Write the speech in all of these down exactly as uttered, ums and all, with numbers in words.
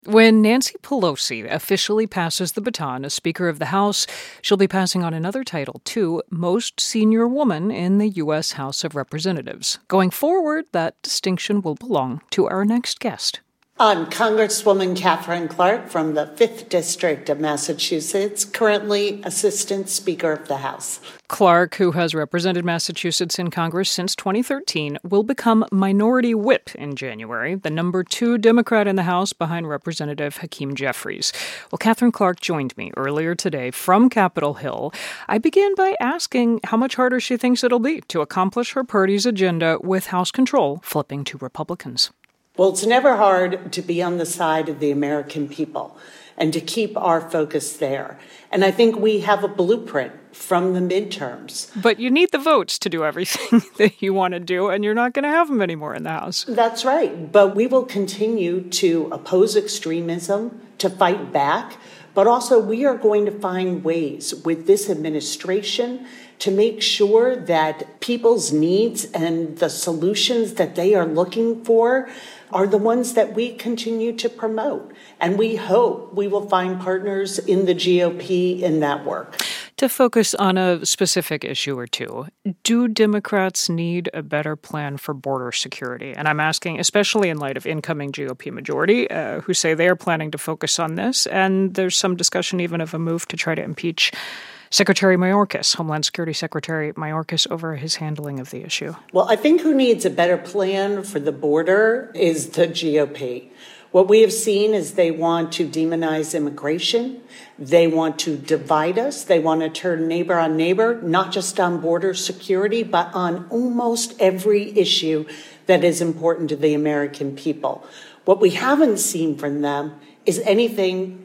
When Nancy Pelosi officially passes the baton as Speaker of the House, she'll be passing on another title, too, Most Senior Woman in the U S House of Representatives. Going forward, that distinction will belong to our next guest. I'm Congresswoman Katherine Clark from the fifth District of Massachusetts, currently Assistant Speaker of the House. Clark, who has represented Massachusetts in Congress since twenty thirteen, will become Minority Whip in January, the number two Democrat in the House behind Representative Hakeem Jeffries. Well, Katherine Clark joined me earlier today from Capitol Hill. I began by asking how much harder she thinks it'll be to accomplish her party's agenda with House control flipping to Republicans. Well, it's never hard to be on the side of the American people and to keep our focus there. And I think we have a blueprint from the midterms. But you need the votes to do everything that you want to do, and you're not going to have them anymore in the House. That's right. But we will continue to oppose extremism, to fight back. But also we are going to find ways with this administration to make sure that people's needs and the solutions that they are looking for are the ones that we continue to promote. And we hope we will find partners in the G O P in that work. To focus on a specific issue or two, do Democrats need a better plan for border security? And I'm asking, especially in light of incoming G O P majority, uh, who say they are planning to focus on this. And there's some discussion even of a move to try to impeach Secretary Mayorkas, Homeland Security Secretary Mayorkas, over his handling of the issue. Well, I think who needs a better plan for the border is the G O P. What we have seen is they want to demonize immigration. They want to divide us. They want to turn neighbor on neighbor, not just on border security, but on almost every issue that is important to the American people. What we haven't seen from them is anything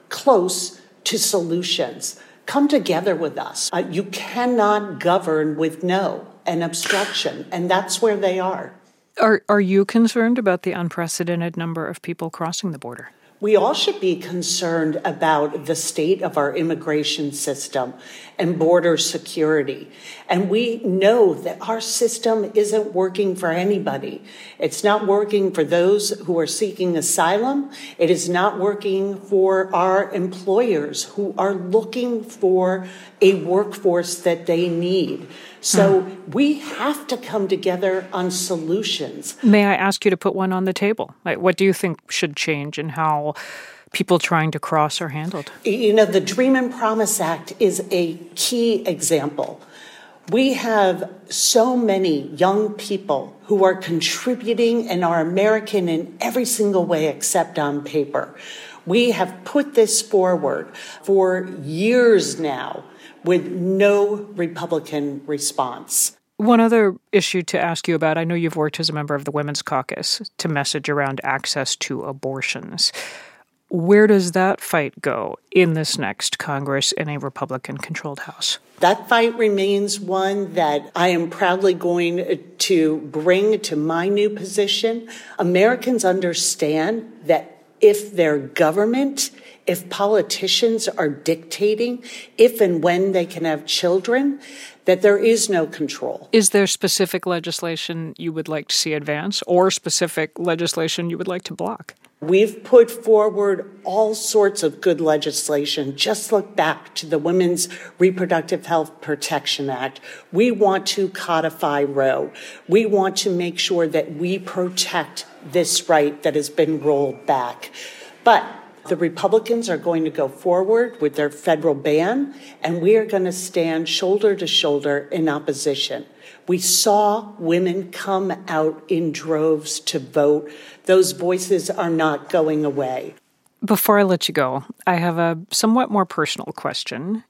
close to solutions. Come together with us. Uh, you cannot govern with no and obstruction, and that's where they are. Are are you concerned about the unprecedented number of people crossing the border? We all should be concerned about the state of our immigration system and border security. And we know that our system isn't working for anybody. It's not working for those who are seeking asylum. It is not working for our employers who are looking for a workforce that they need. So mm. we have to come together on solutions. May I ask you to put one on the table? Like, what do you think should change in how people trying to cross are handled? You know, the Dream and Promise Act is a key example. We have so many young people who are contributing and are American in every single way except on paper. We have put this forward for years now with no Republican response. One other issue to ask you about, I know you've worked as a member of the Women's Caucus to message around access to abortions. Where does that fight go in this next Congress in a Republican-controlled House? That fight remains one that I am proudly going to bring to my new position. Americans understand that if their government, if politicians are dictating if and when they can have children, that there is no control. Is there specific legislation you would like to see advance or specific legislation you would like to block? We've put forward all sorts of good legislation. Just look back to the Women's Reproductive Health Protection Act. We want to codify Roe. We want to make sure that we protect this right that has been rolled back. But the Republicans are going to go forward with their federal ban, and we are going to stand shoulder to shoulder in opposition. We saw women come out in droves to vote. Those voices are not going away. Before I let you go, I have a somewhat more personal question.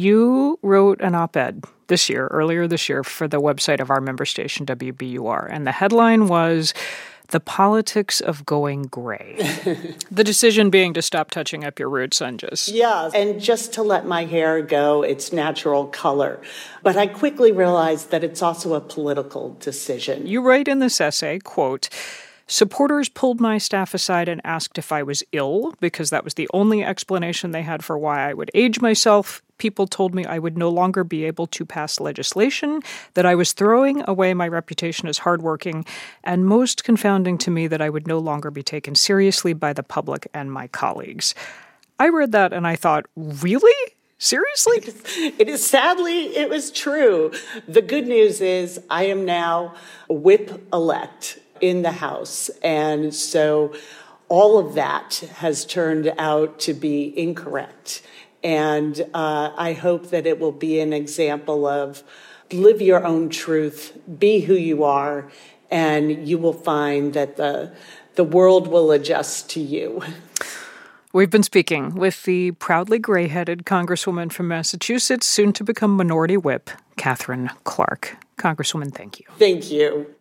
You wrote an op-ed this year, earlier this year, for the website of our member station, W B U R, and the headline was "The Politics of Going Gray." The decision being to stop touching up your roots on just... Yeah, and just to let my hair go its natural color. But I quickly realized that it's also a political decision. You write in this essay, quote, Supporters pulled my staff aside and asked if I was ill, because that was the only explanation they had for why I would age myself. People told me I would no longer be able to pass legislation, that I was throwing away my reputation as hardworking, and most confounding to me, that I would no longer be taken seriously by the public and my colleagues. I read that and I thought, really? Seriously? It is, it is sadly, it was true. The good news is I am now whip-elect in the House, and so all of that has turned out to be incorrect. And uh, I hope that it will be an example of live your own truth, be who you are, and you will find that the the world will adjust to you. We've been speaking with the proudly gray-headed Congresswoman from Massachusetts, soon to become Minority Whip, Katherine Clark. Congresswoman, thank you. Thank you.